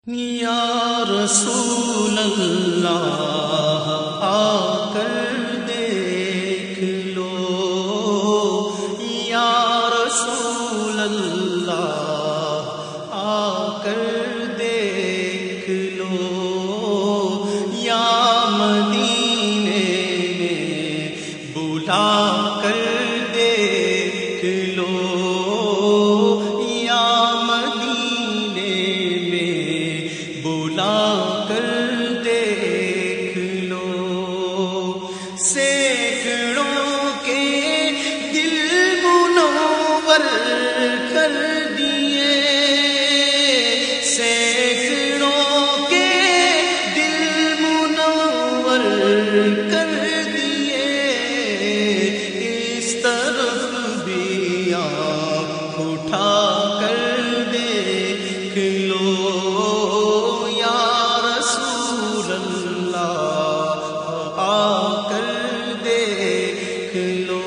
یا رسول اللہ آ کر دیکھ لو، یا رسول اللہ آ کر دیکھ لو، یا مدینے میں بلا کر دیکھ لو، یا مدینے میں بلا کر دیکھ لو، سینکڑوں کے دل منور کر دیے، سینکڑوں کے دل منور کر دیے، اس طرف بھی آنکھ اٹھا کر دیکھ لو، یا رسول اللہ آ کر دیکھ لو،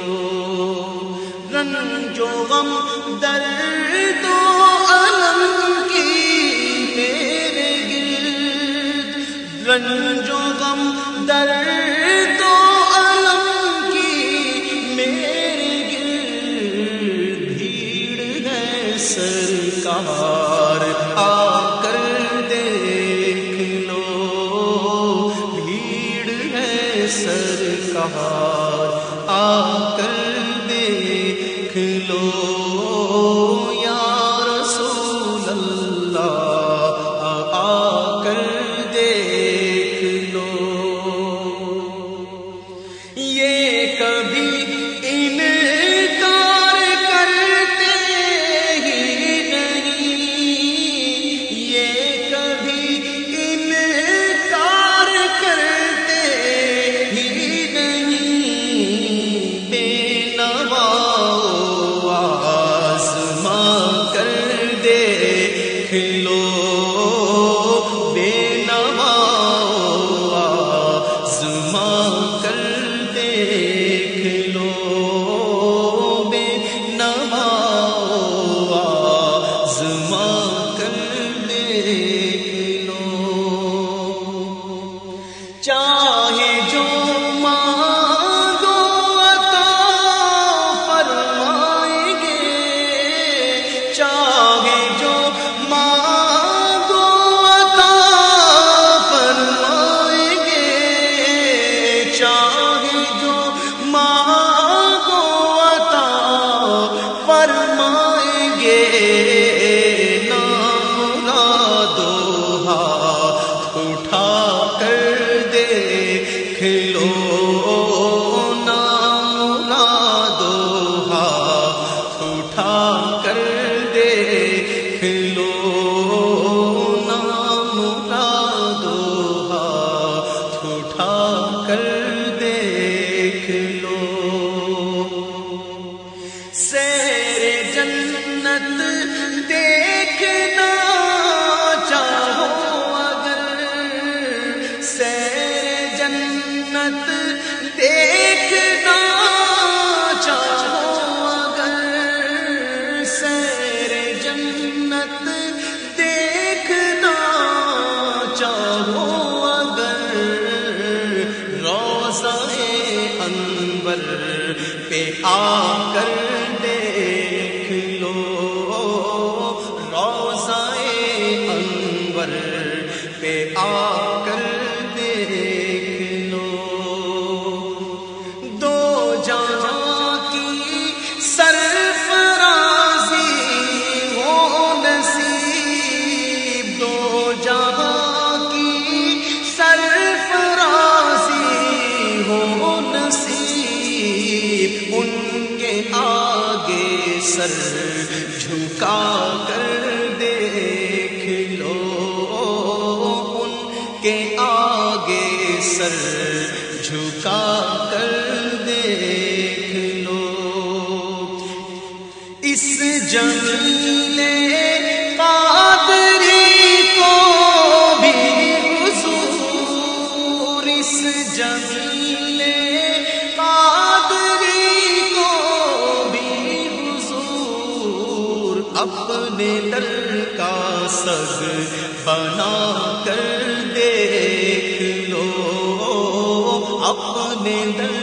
رنج و غم درد و الم کی میرے گرد، رنج و غم درد و الم کی میرے گرد، بھیڑ ہے سرکار آ کر دیکھ لو، بھیڑ ہے سرکار آ کر دیکھ لو، یا رسول اللہ آ کر دیکھ لو، یہ کبھی انکار کرتے ہی نہیں، یہ کبھی انکار کرتے ہی نہیں، بے نوا آزما کر دیکھ لو، بے نوا آزما کر دیکھ لو، بے نوا آزما کر دیکھ لو، چاہے جو مانگو عطا فرمائیں گے، چاہے جو مانگو عطا فرمائیں گے، چاہے جو مانگو عطا فرمائیں گے، نام مرادو ہاتھ اٹھا کر دیکھ لو، نام مرادو ہاتھ اٹھا کر دیکھ لو، نام مرادو ہاتھ اٹھا کر دیکھ لو، سیر جنت دیکھنا چاہو اگر، سیر جنت دیکھنا چاہو اگر، سیر جنت دیکھنا چاہو اگر، روضہ انور پہ آ کر دیکھ لو، روضہ انور پہ آ کر دیکھ لو، دو جہاں کی سرفرازی ہو نصیب، دو جہاں کی سرفرازی ہو نصیب، ان کے آگے سر جھکا کر دیکھ لو، ان کے آگے سر جھکا کر دیکھ لو، اس جمیل قادری کو بھی حضور، اس جمیل قادری کو بھی حضور، اپنے در کا سگ بنا کر دیکھ لو اپنے در